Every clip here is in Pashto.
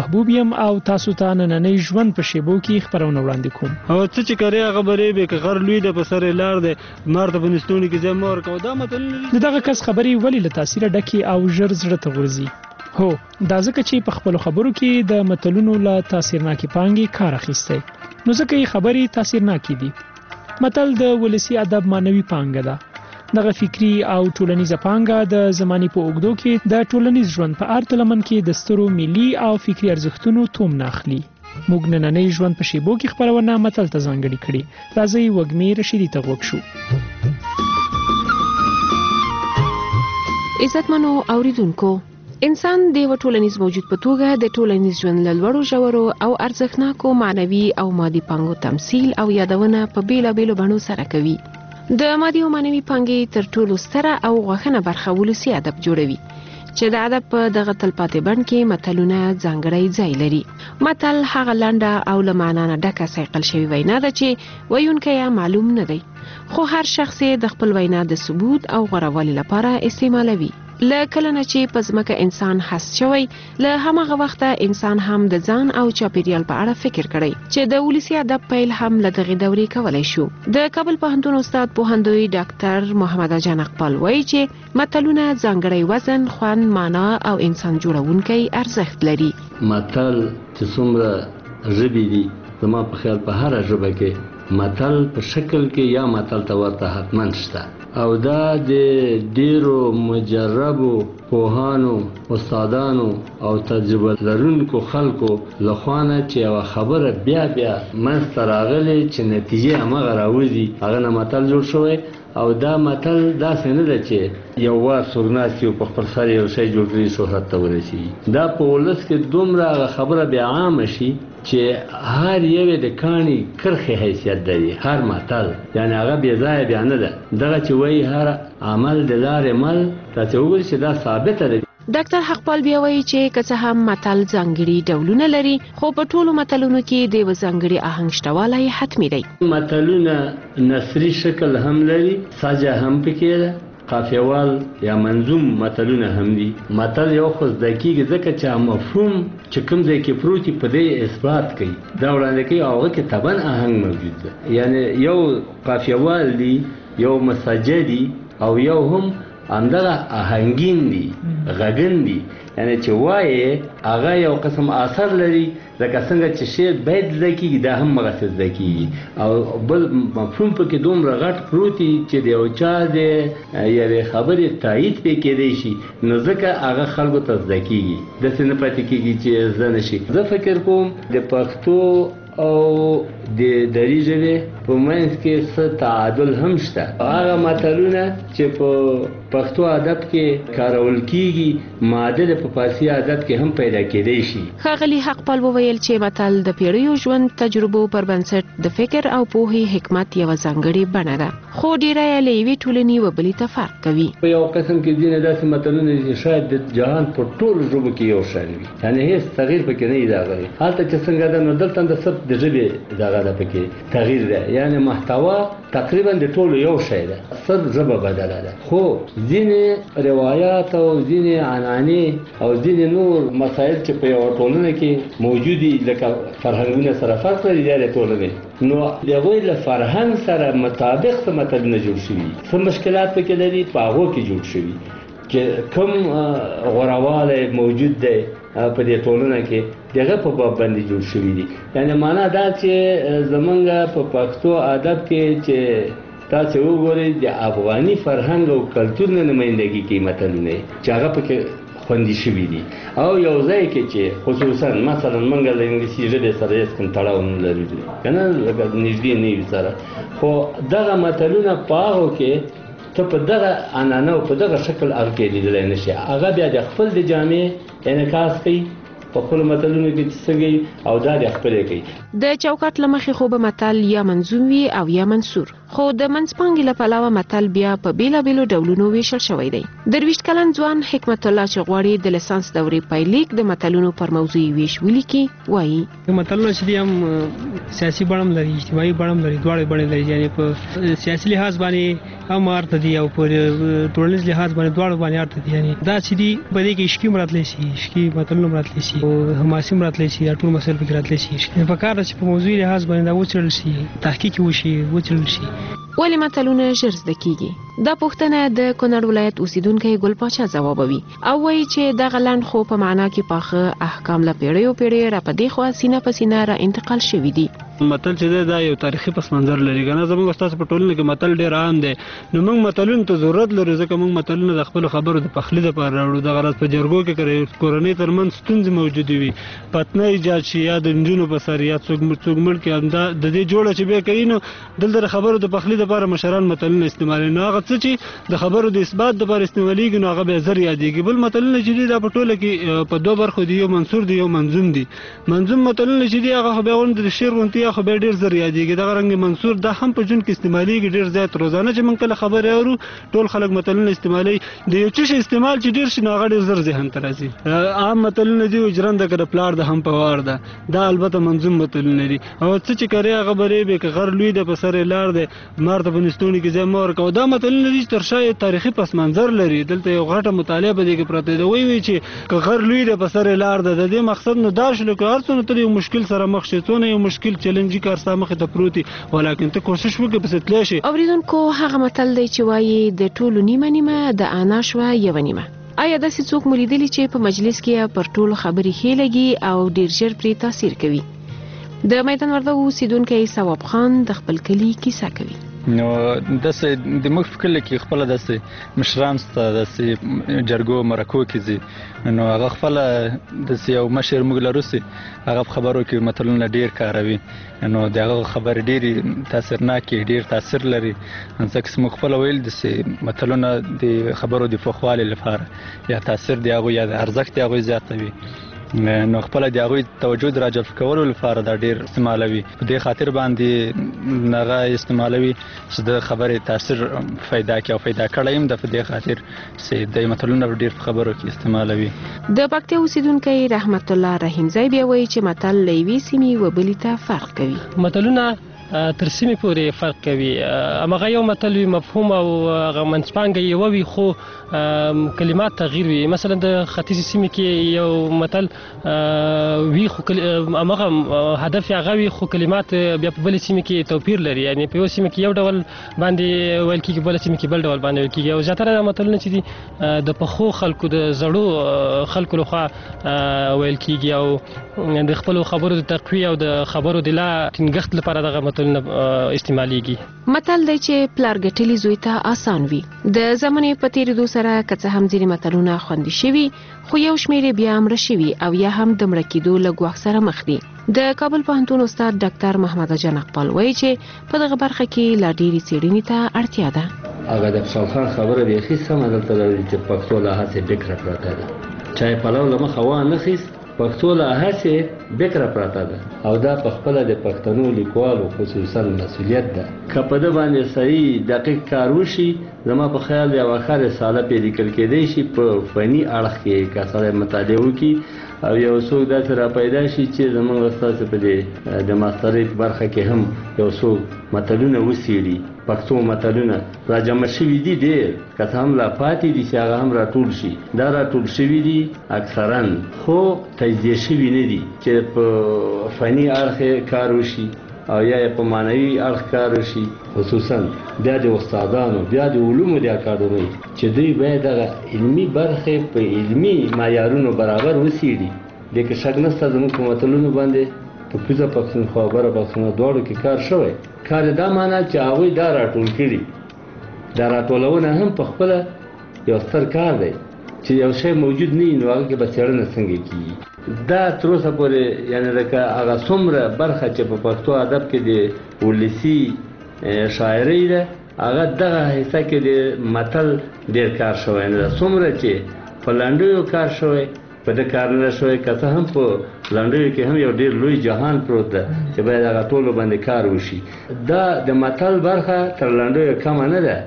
محبوب یم او تاسو ته نننۍ ژوند په شیبو کې خبرونه وړاندې کوم. او څه چې کوي هغه برې به که غر لوی د په سر لار دی مار ته په نستوني کې ځای مور کو. دا متل دغه کس خبرې ولې له تاثیره ډکې او ژر زړه ته ورځي؟ هو دا ځکه چې په خپل خبرو کې د متلونو له تاثیرناکې پانګې کار اخیستی، نو ځکه یې خبرې تاثیرناکې دي. متل د ولسي ادب معنوي پانګه ده. دغه فکری او ټولنیزه پانګه د زمانې په اوږدو کې د ټولنیز ژوند په هر لمن کې د سترو ملي او فکری ارزښتونو تومنه اخلي. موږ نننۍ ژوند په شیبو کې خبرونه متل ته ځانګړې کړې. راځئ وږمې رشیدي ته غوږ شو. عزتمنو اوریدونکو، انسان د یو ټولنیز موجود په توګه د ټولنیز ژوند له لوړو ژورو او ارزښتناکو معنوي او مادي پانګو تمثيل او یادونه په بیلابیلو بڼو سره کوي. د مادي او معنوي پانګې تر ټولو ستره او غوښنه برخه ولسي ادب جوړوي، چې د ادب په دغه تلپاتې بڼ کې متلونه ځانګړی ځای لري. متل هغه لنډه او له معنا نه ډکه صیقل شوی وینا ده چې ویونکی یې معلوم نه دی، خو هر شخص د خپل وینا د ثبوت او غوړوالي لپاره استعمالوي. له کله نه چې په ځمکه انسان هست شوی، له هماغه وخته انسان هم د ځان او چاپیریال په اړه فکر کړی، چې د ولسي ادب پیل هم له دغې دورې کولی شو. د کابل پوهنتون استاد پوهندوی ډاکټر محمد جان اقبال وایي چې متلونه ځانګړی وزن، خوند، معنا او انسان جوړونکی ارزښت لري. متل چې څومره ژبې دي، زما په خیال په هره ژبه کې متل په شکل کې یا متل ته ورته حتما شته، او دا د ډیرو مجربو پوهانو، استادانو او تجربه لرونکو خلکو لخوا نه چې یوه خبره بیا بیا منځته راغلې چې نتیجې همغه راوځي، هغه نه متل جوړ شوی. او دا متل داسې نه ده چې یو وار څوک ناست یو په خپل سر یو شی جوړ کړي شهرت ته ورسېږي. دا په ولس کې دومره هغه خبره بیا عامه شي چې هر یو د کاڼي کرښې حیثیت لري. هر متل یعنی هغه بې ځایه بیا نه ده. دغه چې وایي هر عمل د لارې مل، تاسې وګورئ چې دا ثابته ده. ډاکټر حقپال بیا وایي چې که څه هم متل ځانګړي ډولونه لري، خو په ټولو متلونو کې د یوه ځانګړي آهنګ شتوالی حتمي دی. متلونه نثري شکل هم لري، سجه هم پکې ده، قافیوال یا منظوم متلونه هم دي. متل یو خو زده کېږي ځکه چې مفهوم چې کوم ځای کې پروت وي په دې اثبات کوي، دا وړاندې کوي او هغه کې طبعا آهنګ موجود ده. یعنی یو قافیوال دي، یو مسجه دي، او یو هم همدغه آهنګین دي، غږن دي. یعنی چې وایې هغه یو قسم اثر لري، لکه څنګه چې شعر باید زده کېږي، دا هم هغسې زده کېږي. او بل مفهوم پکې دومره غټ پروت وي چې د یو چا د یوې خبرې تایید پې کېدی شي، نو ځکه هغه خلکو ته زده کېږي، داسې نه پاتې کېږي چې زده نه شي. زه فکر کوم د پښتو او د دري ژبې په منځ کې څه تعادل هم شته. هغه متلونه چې په پښتو ادب کې کارول کېږي، معادل په فارسي ادب کې هم پیدا کېدی شي. ښاغلي حقپال وویل چې متل د پیړیو ژوند تجربو پر بنسټ د فکر او پوهې حکمت یوه ځانګړې بڼه ده، خو ډیری یې له یوې ټولنې و بلې ته فرق کوي. په یو قسم کې ځینې داسې متلونه دي چې شاید د جهان په ټولو ژبو کې یو شان وي، یعنې هېڅ تغییر پکې نه وي راغلی. هلته چې څنګه ده، نو دلته د صرف د ژبې دغه ده پکې تغییر ده، یعنې محتوا تقریبا د ټولو یو شی ده، صرف ژبه بدله ده. خو ځینې روایات او ځینې عنعنې او ځینې نور مسایل چې په یوه ټولنه کې موجود دي، لکه فرهنګونه سره فرق لري د ټولنې، نو د هغوی له فرهنګ سره مطابق څه متلونه جوړ شوي، څه مشکلات پکې لري، په هغو کې جوړ شوي چې کوم غوروالی موجود دی په دې ټولنه کې، دغه په باب باندې جوړ شوي دي. یعنې معنا دا چې زمونږ په پښتو ادب کې چې تاسې وګورئ د افغاني فرهنګ او کلتور نه نمایندګي کوي متلونه چې هغه پکې خوندي شوي دي، او یو ځای کې چې خصوصا مثلا موږ له انګلیسي ژبې سره هېڅ کوم تړاو نه لرو که نه، لکه نږدې نه وي سره، خو دغه متلونه په هغو کې ته په دغه عنعنه او په دغه شکل هغه کې لیدلی نه شي. هغه بیا د خپل د جامې انعکاس کوي په خپلو متلونو کې چې څنګه او دا د خپلې کوي. د چوکاټ له مخې خو به متل یا منظوم وي او یا منثور، خو د منځپانګې له پلوه متل بیا په بیلابیلو ډولونو ویشل شوی دی. 23 کلن ځوان حکمت الله چې غواړي د لیسانس دورې پایلیک د متلونو پر موضوع ویش ولیکي، وایي متلونه چې دي هم سیاسي بڼه هم لري، اجتماعي بڼه هم لري، دواړه بڼې لري. یعنې په سیاسي لحاظ باندې هم ارته دي او په ټولنیز لحاظ باندې دواړه باندې ارته دي. یعنې دا چې دي په دې کې عشقي هم راتلی شي، عشقي متلونه هم راتلی شي، شي او ماسم راتلی شي یا ټول مسایل پکې راتلی شي په کار چې په موضوع لحاظ باندې دا وڅېړل شي تحقیق وشي وڅېړل شي. ولې متلونه ژر زده کیږي؟ دا پوښتنه د کونړ ولایت اوسیدونکو ګل پاچا ځوابوي او وایي چې د غلند خو په معنا کې پاخه احکام له پیړیو را پدې خو سینه په سینه را انتقال شوی دي. متل چې دا یو تاریخي پس منظر لري کنه زموږ استاد په ټولنه کې متل ډیر عام دی نو موږ متلونو ته ضرورت لرو ځکه موږ متلونه د خپل خبرو د پخلي لپاره راوړو د غلط په جرګو کې کړي کورنۍ ترمنځ ستونزې موجود وي پتنه ایجاد شي یا د نجونو په سر یا څوک مړ کې همدا د دې جوړه چې به کوي نو دلته خبرو د پخلي لپاره مشران متلونه استعمالوي نو هغه څه چې د خبرو د اثبات لپاره استعماليږي نو هغه به زر یادېږي بل متلونه چې دا په ټوله کې په دوه برخو دي یو منثور دی یو منظوم دی منظوم متلونه چې دی هغه به غوند د شعر غونتي خو به ډیر زر یادېږي دا رنګ منثور دا هم په جون کې استعماليږي ډیر زیات روزانه چې موږ کله خبرې اورو ټول خلک متلونه استعمالوي د یو څه استعمال چې ډیر شي نو هغه ډیر زر ذهن ته راځي عام متلونه دی اجران د کړه پلار د هم په وار ده دا البته منظوم متلونه دي او څه چې کوي هغه بری به که غر لوی د پسر لار ده مارته بنستونی کې زمور کو دا متلونه دي تر شای تاریخي پس منظر لري دلته یو غټه مطالعه به دي کې پراته دی وی چې که غر لوی د پسر لار ده د دې مقصد نو دا شلو که هرڅونه تر یو مشکل سره مخ شي څونه یو مشکل چیلنجي کار سره مخ ته پروتي ولیکن ته کوشش وکړه پس تللی شي. اوریدونکو هغه متل دی چې وایي د ټولو نیمه نیمه د انا شوه یو نیمه. آیا داسې څوک ملیدلی چې په مجلس کې پر ټولو خبرې ښې لګي او ډیر ژر پرې تاثیر کوي؟ د میدان وردګو اوسیدونکی ثواب خان د خپل کلي کیسه کوي. نو داسې د موږ فکر کې خپل داسې مشران ست داسې جرګو مرکو کې زی نو هغه خپل داسې یو مشر موږ لروسي هغه خبرو کې متلونه ډیر کاروي نو دغه خبر ډیر تاثیرناک ډیر تاثیر لري ځکه موږ خپل ویل داسې متلونه د خبرو د فخوالي لپاره یا تاثیر دی هغه یا ارزښت دی هغه زیاتوي نو خپل د هغوی توجه راجلب کولو لپاره دا ډیر استعمالوي په دې خاطر باندې نغه استعمالوي چې د خبرې تاثیر فایده کوي او فایده کړی هم د دې خاطر چې د متلونو ډیر خبرو کې استعمالوي. د پکتیا اوسیدونکو رحمت الله رحیم زای بیا وایي چې متل لوي سیمې و بلې ته فرق کوي. متلونه تر سیمې پورې فرق کوي امغه یو متل مفهوم او هغه منځپانګه یو وي خو کلمات تغییر وي مثلا د ختیځ سیمې کې یو متل وی خو امغه هدف هغه وي خو کلمات بیا په بل سیمې کې توپیر لري یعنی په یو سیمې کې یو ډول باندې ویل کېږي بل سیمې کې بل ډول باندې ویل کېږي او زیاتره متلونه چې دي د پخو خلکو د زړو خلکو لخوا ویل کېږي او د خپل خبرو د تقویه او د خبرو د لا ټینګښت لپاره دغه استعماليږي. متل دی چې پلار ګټلی زوی ته آسان وي د زمانې په تیریدو سره که هم ځینې متلونه خوندي شوي خو یو شمېر بیا مړه شوي او یا هم د مړه کېدو له ګواښ سره مخ دي. د کابل پوهنتون استاد ډاکټر محمد جان اقبال وایي چې په دغه برخه کې لا ډېرې څېړنې ته اړتیا ده. هغه د خوشحال خان خبره بیخي سمه دلته لري چې پښتو له هڅې بکره پراته ده چای پلو له مخه وانه خیست پښتو له هڅې بکره پراته ده او دا په خپله د پښتنو لیکوالو خصوصا مسؤلیت ده که په ده باندې صحیح دقیق کار وشي زما په خیال یو ښه رساله پرې لیکل کېدی شي په فني اړخ کې که سړی مطالعه وکړي او یو څوک داسې را پیدا شي چې زموږ ستاسو په دې د ماستریت برخه کې هم یو څوک متلونه وڅېړي پښتو متلونه را جمع شوي دي ډېر که څه هم لا پاتې دي چې هغه هم راټول شي دا راټول شوي دي اکثرا خو تجزیه شوي نه دي چې په فني اړخ کار وشي او یا په معنوي اړخ کار وشي خصوصا بیا د استادانو بیا د علومو د اکاډمۍ چې دوی باید دغه علمي برخې په علمي معیارونو برابر وڅېړي لکه شک نشته زموږ په متلونو باندې په کوزه پښتونخوا بره پښتونخوا دواړو کې کار شوی کار دا معنا چې هغوی دا راټول کړي دا راټولونه هم په خپله یو ستر کار دی چې یو شی موجود نه وي نو هغه کې به څېړنه څنګه کېږي دا تر اوسه پورې یعنې لکه هغه څومره برخه چې په پښتو ادب کې د ولسي شاعرۍ ده هغه دغه حصه کې د متل ډېر کار شوی نه ده څومره چې په لنډیو کار شوی په د کار نه شوی که څه هم په لنډیو کې هم یو ډېر لوی جهان پروت ده چې باید هغه ټولو باندې کار وشي دا د متل برخه تر لنډیو کمه نه ده.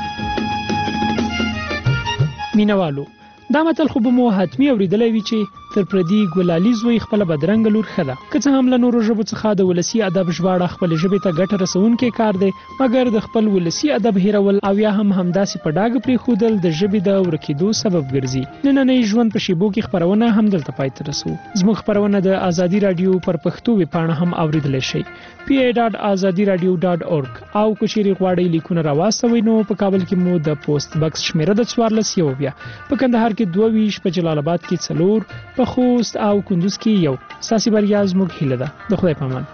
مینوالو دا متل خو به مو حتمي اوریدلی وي چې تر پردي ګلالي زوی خپل بدرنګ لور خده که څه هم له نورو ژبو څخه د ولسی ادب ژباړه خپل ژبې ته ګټه رسونکي کار دی مګر د خپل ولسی ادب هیرول او یا هم همداسې په ډاګ پرې خودل د ژبې د ورکیدو سبب ګرځي نننۍ ژوند په شیبو کې خبرونه هم دلته پای ته رسو زموږ خبرونه د ازادي رادیو پر پښتو ویبپاڼه هم اوریدل شي pa.azadiradio.org او کوشيري غواړي لیکونه راوستوي نو په کابل کې مو د پوسټ باکس شمیره د 14 یو بیا په کندهار کې 22 په جلال آباد کې 4 په خوست او کندوز کې یو ساسي بریا زموږ هیله ده د خدای په امان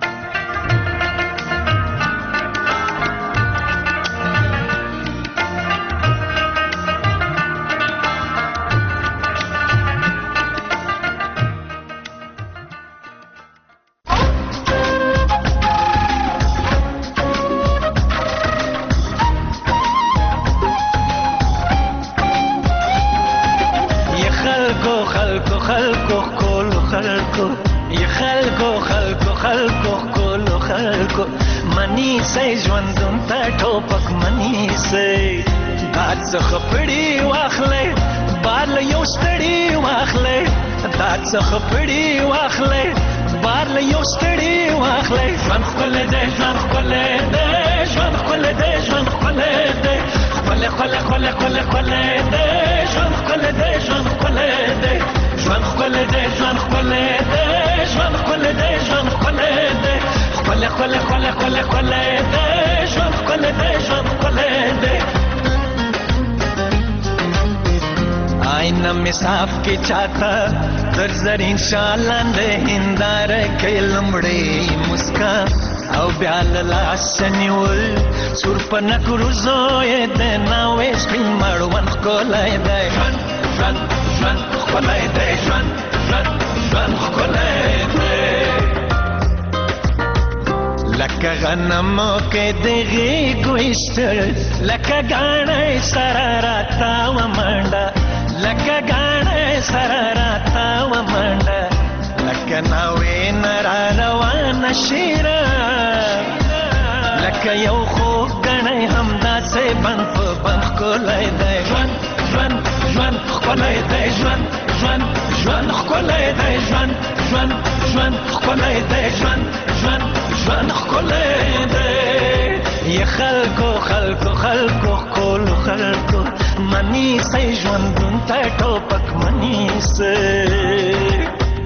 خپړی واخلې بار له یو ستړي واخلې ژوند خپل دې ژوند خپل دې ژوند خپل دې ژوند خپل دې خپل خپل خپل خپل خپل دې ژوند خپل دې ژوند خپل دې ژوند خپل دې ژوند خپل دې ژوند خپل دې ژوند خپل دې خپل خپل خپل خپل خپل دې ژوند خپل دې ژوند خپل دې آئینہ میں صاف کی چاہتا در زرین شالان دے ہندار کئی لمڑی مسکا او بیال لاسنیول سور پنک روزوئے دے ناوے سپین مروان خکولای دے جوان جوان جوان خکولای دے جوان جوان جوان خکولای دے لکا غنمو کے دیغی گوشتر لکا گانے سراراتا و منڈا لکه غاڼه سره راته و منډه لکه ناوې نه روانه شیره لکه یو خوږ ګڼی همداسې بند په بند ښکلی دی ژوند ژوند ژوند ښکلی دی ژوند ژوند ژوند ښکلی دی ژوند ژوند ژوند ښکلی دی ژوند ژوند ژوند ښکلی دی ی خلکو خلکو خلکو ښکلو خلکو منی سي ژوندون ته ټوپک منی سي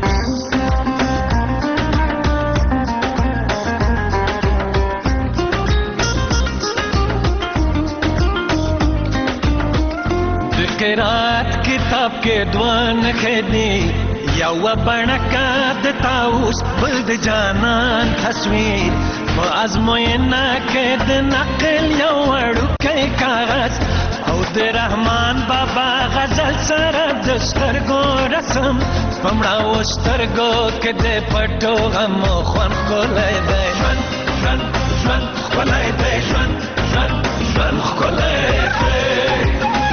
د قرات کتاب کې دوان خېدی یو بڼکا د تاوس بل د جانان تصویر په ازموینه کې د نقل یو وړوکی کاغذ او د رحمان بابا غزل سره د سترګو رسم پمړاو سترګو کې د پټو غمو خوند ښکلی دی ژوند ژوند ژوند ښکلی دی ژوند ژوند ژوند ښکلی دی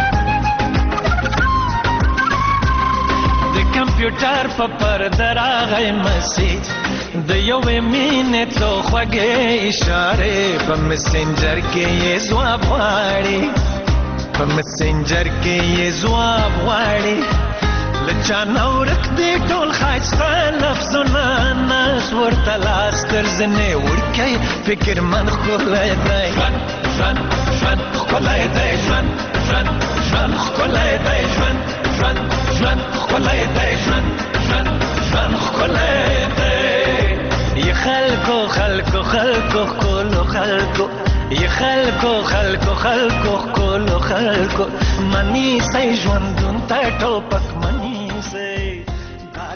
د کمپیوټر په پرده راغی مسیج د یوې مینې څو خوږې اشارې په مسنجر کې یې ځواب غواړي په مسنجر کې یې ځواب غواړي له چا نه ورک دي ټول ښایسته لفظونه ناس ورته لاس تر زنې وړکی فکرمند ښکلی دی ژوند ژوند ژوند ښکلی دی ژوند ژوند ژوند ښکلی دی ژوند ژوند ژوند ښکلی دی ژوند ژوند ژوند ښکلی دی ی خلکو خلکو خلکو ښکلو خلکو ی خلکو خلکو خلکو ښکلو خلکو منی سي ژوندون ته ټوپک